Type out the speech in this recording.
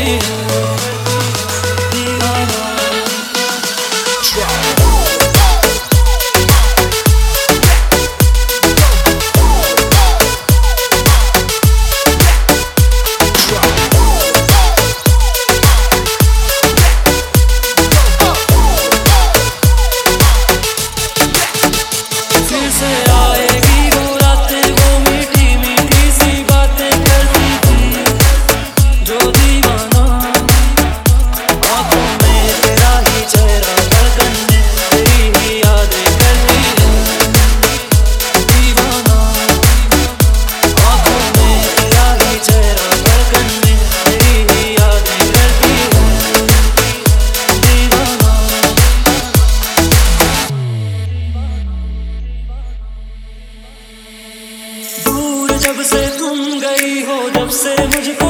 करती है दीवाना। फिर से आएगी वो रातें, वो मीठी मीठी सी बातें करती थी जो दीवाना। आँखों में तेरा ही चेहरा, धड़कन में तेरी ही यादें करती है दीवाना। आँखों में तेरा ही चेहरा, धड़कन में तेरी ही यादें करती है दीवाना। दूर जब से तुम गई हो, जब से मुझको